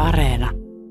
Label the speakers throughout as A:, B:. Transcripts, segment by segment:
A: Areena.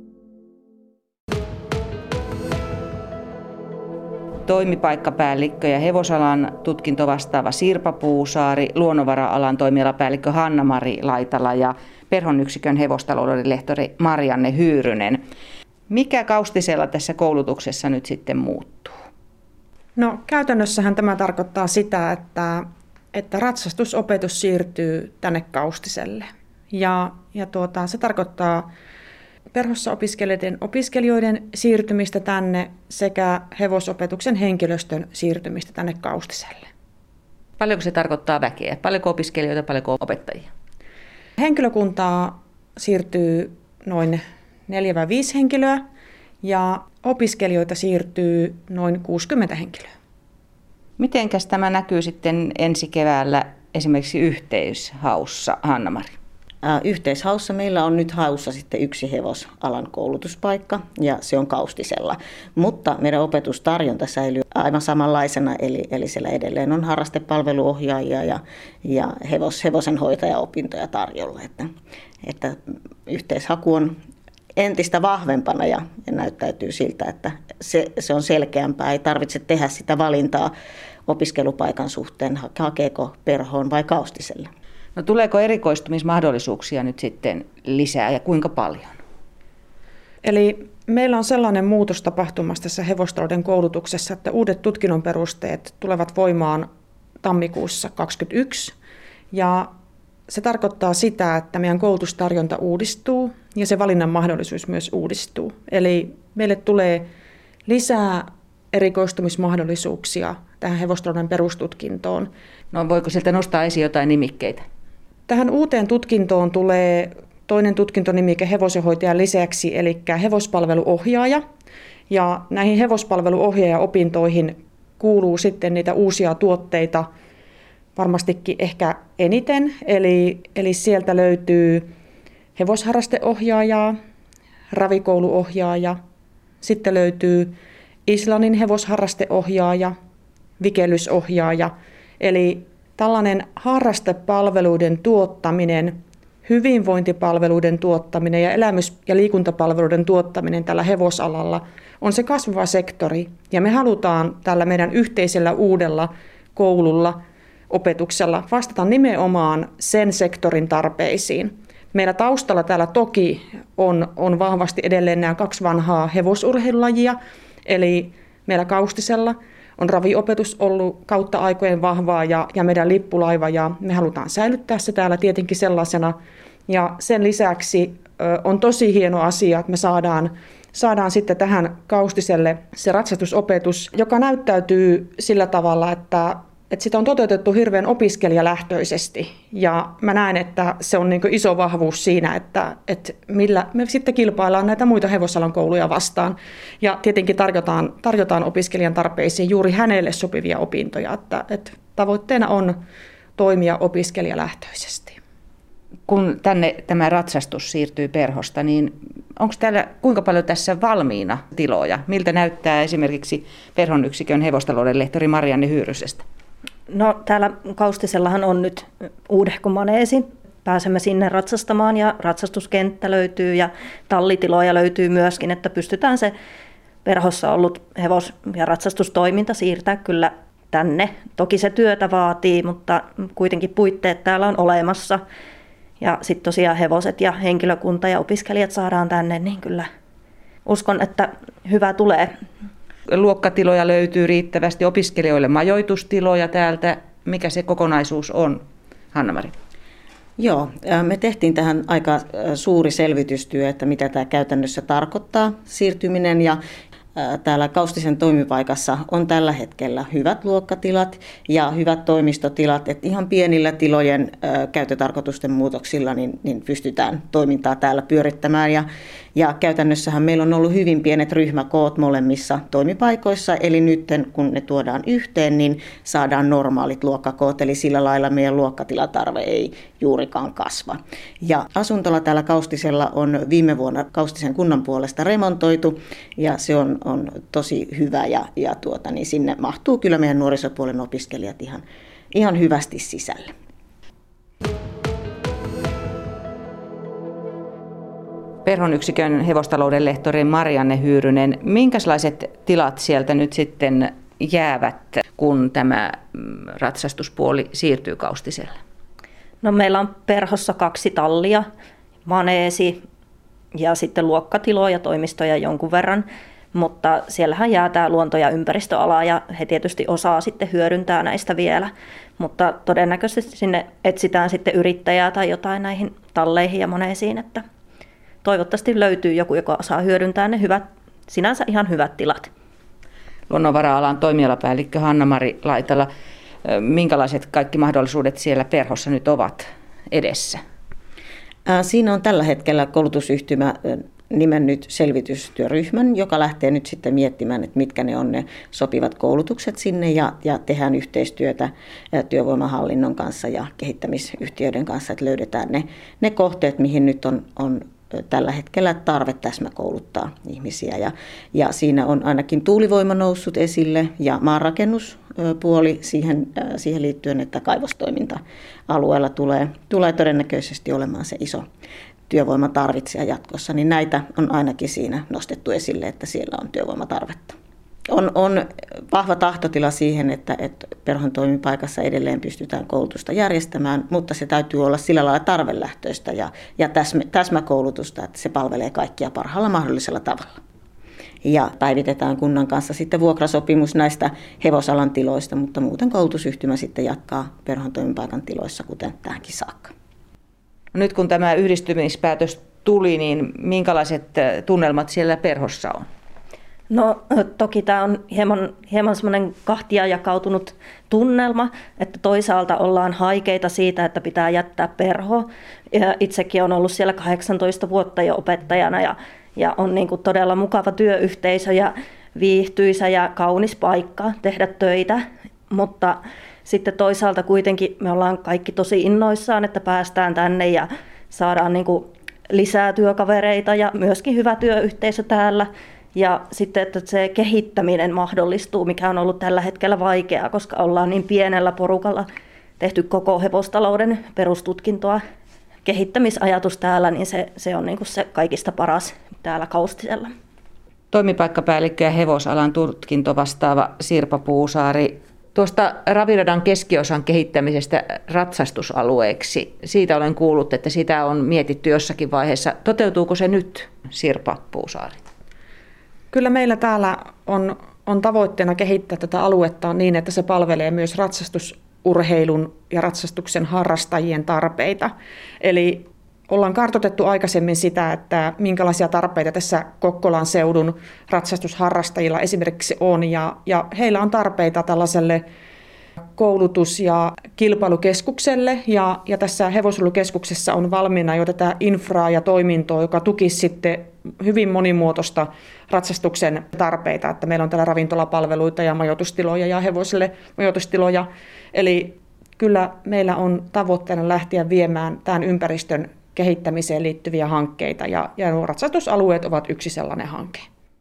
B: Toimipaikkapäällikkö ja hevosalan tutkinto vastaava Sirpa Puusaari, luonnonvara-alan toimialapäällikkö Hanna-Mari Laitala ja Perhon yksikön hevostalouden lehtori Marianne Hyyrynen. Mikä Kaustisella tässä koulutuksessa nyt sitten muuttuu?
C: No käytännössähän tämä tarkoittaa sitä, että ratsastusopetus siirtyy tänne Kaustiselle. Ja se tarkoittaa Perhossa opiskelijoiden siirtymistä tänne sekä hevosopetuksen henkilöstön siirtymistä tänne Kaustiselle.
B: Paljonko se tarkoittaa väkeä? Paljonko opiskelijoita, paljonko opettajia?
C: Henkilökuntaa siirtyy noin 4-5 henkilöä ja opiskelijoita siirtyy noin 60 henkilöä.
B: Mitenkäs tämä näkyy sitten ensi keväällä esimerkiksi yhteishaussa, Hanna-Mari?
D: Yhteishaussa meillä on nyt haussa sitten yksi hevosalan koulutuspaikka ja se on Kaustisella. Mutta meidän opetustarjonta säilyy aivan samanlaisena, eli siellä edelleen on harrastepalveluohjaajia ja hevosenhoitajaopintoja tarjolla. Että yhteishaku on entistä vahvempana ja näyttäytyy siltä, että se on selkeämpää. Ei tarvitse tehdä sitä valintaa opiskelupaikan suhteen, hakeeko Perhoon vai Kaustiselle.
B: No tuleeko erikoistumismahdollisuuksia nyt sitten lisää ja kuinka paljon?
C: Eli meillä on sellainen muutos tapahtumassa tässä hevostalouden koulutuksessa, että uudet tutkinnon perusteet tulevat voimaan tammikuussa 2021. Ja se tarkoittaa sitä, että meidän koulutustarjonta uudistuu ja se valinnan mahdollisuus myös uudistuu. Eli meille tulee lisää erikoistumismahdollisuuksia tähän hevostalouden perustutkintoon.
B: No voiko sieltä nostaa esiin jotain nimikkeitä?
C: Tähän uuteen tutkintoon tulee toinen tutkintonimike hevosenhoitajan lisäksi, eli hevospalveluohjaaja. Ja näihin hevospalveluohjaaja-opintoihin kuuluu sitten niitä uusia tuotteita varmastikin ehkä eniten. Eli sieltä löytyy hevosharrasteohjaajaa, ravikouluohjaaja, sitten löytyy Islannin hevosharrasteohjaaja, vikellysohjaaja. Eli tällainen harrastepalveluiden tuottaminen, hyvinvointipalveluiden tuottaminen ja elämys- ja liikuntapalveluiden tuottaminen tällä hevosalalla on se kasvava sektori. Ja me halutaan tällä meidän yhteisellä uudella koululla, opetuksella vastata nimenomaan sen sektorin tarpeisiin. Meillä taustalla täällä toki on vahvasti edelleen nämä 2 vanhaa hevosurheilulajia, eli meillä Kaustisella on raviopetus ollut kautta aikojen vahvaa ja meidän lippulaiva, ja me halutaan säilyttää se täällä tietenkin sellaisena. Ja sen lisäksi on tosi hieno asia, että me saadaan sitten tähän Kaustiselle se ratsastusopetus, joka näyttäytyy sillä tavalla, että sitä on toteutettu hirveän opiskelijalähtöisesti. Ja mä näen, että se on niin kuin iso vahvuus siinä, että millä me sitten kilpaillaan näitä muita hevosalan kouluja vastaan. Ja tietenkin tarjotaan opiskelijan tarpeisiin juuri hänelle sopivia opintoja. Että tavoitteena on toimia opiskelijalähtöisesti.
B: Kun tänne tämä ratsastus siirtyy Perhosta, niin onko täällä kuinka paljon tässä valmiina tiloja? Miltä näyttää esimerkiksi Perhon yksikön hevostalouden lehtori Marianne Hyyrysestä?
E: No täällä Kaustisellahan on nyt uudehko maneesi. Pääsemme sinne ratsastamaan ja ratsastuskenttä löytyy ja tallitiloja löytyy myöskin, että pystytään se Perhossa ollut hevos- ja ratsastustoiminta siirtää kyllä tänne. Toki se työtä vaatii, mutta kuitenkin puitteet täällä on olemassa. Ja sitten tosiaan hevoset ja henkilökunta ja opiskelijat saadaan tänne, niin kyllä uskon, että hyvä tulee.
B: Luokkatiloja löytyy riittävästi, opiskelijoille majoitustiloja täältä. Mikä se kokonaisuus on, Hanna-Mari?
D: Joo, me tehtiin tähän aika suuri selvitystyö, että mitä tämä käytännössä tarkoittaa siirtyminen ja täällä Kaustisen toimipaikassa on tällä hetkellä hyvät luokkatilat ja hyvät toimistotilat, että ihan pienillä tilojen käyttötarkoitusten muutoksilla niin pystytään toimintaa täällä pyörittämään ja käytännössähän meillä on ollut hyvin pienet ryhmäkoot molemmissa toimipaikoissa, eli nyt kun ne tuodaan yhteen, niin saadaan normaalit luokkakoot, eli sillä lailla meidän luokkatilatarve ei juurikaan kasva. Ja asuntola täällä Kaustisella on viime vuonna Kaustisen kunnan puolesta remontoitu ja se on tosi hyvä ja niin sinne mahtuu kyllä meidän nuorisopuolen opiskelijat ihan hyvästi sisälle.
B: Perhon yksikön hevostalouden lehtori Marianne Hyyrynen, minkälaiset tilat sieltä nyt sitten jäävät, kun tämä ratsastuspuoli siirtyy Kaustiselle?
E: No, meillä on Perhossa 2 tallia, maneesi ja sitten luokkatiloja, toimistoja jonkun verran, mutta siellähän jää tämä luonto- ja ympäristöala ja he tietysti osaa sitten hyödyntää näistä vielä, mutta todennäköisesti sinne etsitään sitten yrittäjää tai jotain näihin talleihin ja maneesiin, että toivottavasti löytyy joku, joka osaa hyödyntää ne hyvät, sinänsä ihan hyvät tilat.
B: Luonnonvara-alan toimialapäällikkö Hanna-Mari Laitala, minkälaiset kaikki mahdollisuudet siellä Perhossa nyt ovat edessä?
D: Siinä on tällä hetkellä koulutusyhtymä nimennyt selvitystyöryhmän, joka lähtee nyt sitten miettimään, että mitkä ne on ne sopivat koulutukset sinne ja tehdään yhteistyötä työvoimahallinnon kanssa ja kehittämisyhtiöiden kanssa, että löydetään ne kohteet, mihin nyt on tällä hetkellä tarve täsmäkouluttaa ihmisiä. Ja siinä on ainakin tuulivoima noussut esille ja maanrakennuspuoli siihen liittyen, että kaivostoiminta-alueella tulee todennäköisesti olemaan se iso työvoimatarvitsija jatkossa, niin näitä on ainakin siinä nostettu esille, että siellä on työvoimatarvetta. On vahva tahtotila siihen, että Perhon toimipaikassa edelleen pystytään koulutusta järjestämään, mutta se täytyy olla sillä lailla tarvelähtöistä ja täsmäkoulutusta, että se palvelee kaikkia parhaalla mahdollisella tavalla. Ja päivitetään kunnan kanssa sitten vuokrasopimus näistä hevosalan tiloista, mutta muuten koulutusyhtymä sitten jatkaa Perhon toimipaikan tiloissa, kuten tähänkin saakka.
E: Nyt kun tämä yhdistymispäätös tuli, niin minkälaiset tunnelmat siellä Perhossa on? No toki tämä on hieman semmoinen kahtia jakautunut tunnelma, että toisaalta ollaan haikeita siitä, että pitää jättää Perho. Ja itsekin olen ollut siellä 18 vuotta jo opettajana ja on niin kuin todella mukava työyhteisö ja viihtyisä ja kaunis paikka tehdä töitä, mutta sitten toisaalta kuitenkin me ollaan kaikki tosi innoissaan, että päästään tänne ja saadaan niin kuin lisää työkavereita ja myöskin hyvä työyhteisö täällä. Ja sitten, että se kehittäminen mahdollistuu, mikä on ollut tällä hetkellä vaikeaa, koska ollaan niin pienellä porukalla tehty koko hevostalouden perustutkintoa. Kehittämisajatus täällä, niin se on niin kuin se kaikista paras täällä Kaustisella.
B: Toimipaikkapäällikkö ja hevosalan tutkinto vastaava Sirpa Puusaari. Tuosta Raviradan keskiosan kehittämisestä ratsastusalueeksi, siitä olen kuullut, että sitä on mietitty jossakin vaiheessa. Toteutuuko se nyt, Sirpa Puusaari?
C: Kyllä meillä täällä on tavoitteena kehittää tätä aluetta niin, että se palvelee myös ratsastusurheilun ja ratsastuksen harrastajien tarpeita. Eli ollaan kartoitettu aikaisemmin sitä, että minkälaisia tarpeita tässä Kokkolan seudun ratsastusharrastajilla esimerkiksi on. Ja heillä on tarpeita tällaiselle koulutus- ja kilpailukeskukselle. Ja tässä hevosurheilukeskuksessa on valmiina jo tätä infraa ja toimintoa, joka tukisi sitten hyvin monimuotoista ratsastuksen tarpeita. Että meillä on täällä ravintolapalveluita ja majoitustiloja ja hevosille majoitustiloja. Eli kyllä meillä on tavoitteena lähteä viemään tämän ympäristön kehittämiseen liittyviä hankkeita ja nuo ratsastusalueet ovat yksi sellainen hanke.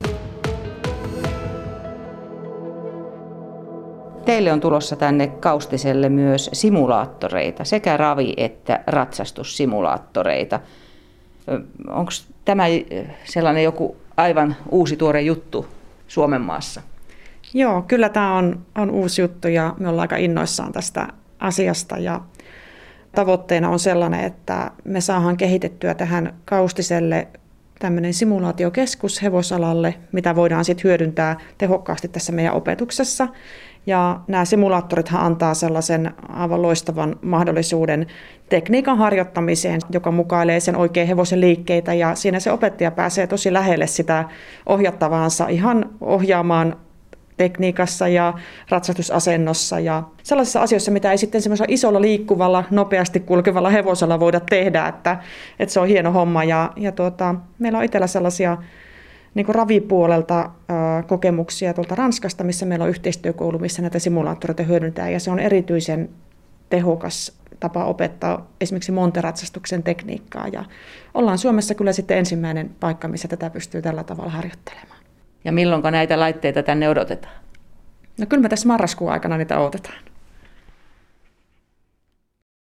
B: Teille on tulossa tänne Kaustiselle myös simulaattoreita, sekä ravi- että ratsastussimulaattoreita. Onko tämä sellainen joku aivan uusi tuore juttu Suomen maassa?
C: Joo, kyllä tämä on uusi juttu ja me ollaan aika innoissaan tästä asiasta. Ja tavoitteena on sellainen, että me saadaan kehitettyä tähän Kaustiselle tämmöinen simulaatiokeskus hevosalalle, mitä voidaan sitten hyödyntää tehokkaasti tässä meidän opetuksessa. Ja nämä simulaattorithan antaa sellaisen aivan loistavan mahdollisuuden tekniikan harjoittamiseen, joka mukailee sen oikein hevosen liikkeitä. Ja siinä se opettaja pääsee tosi lähelle sitä ohjattavaansa ihan ohjaamaan tekniikassa ja ratsastusasennossa ja sellaisissa asioissa, mitä ei sitten semmoisella isolla liikkuvalla, nopeasti kulkevalla hevosella voida tehdä, että se on hieno homma. Ja meillä on itsellä sellaisia niin kuin ravipuolelta kokemuksia tuolta Ranskasta, missä meillä on yhteistyökoulu, missä näitä simulaattoreita hyödyntää, ja se on erityisen tehokas tapa opettaa esimerkiksi monteratsastuksen tekniikkaa, ja ollaan Suomessa kyllä sitten ensimmäinen paikka, missä tätä pystyy tällä tavalla harjoittelemaan.
B: Ja milloinka näitä laitteita tänne odotetaan?
C: No kyllä me tässä marraskuun aikana niitä odotetaan.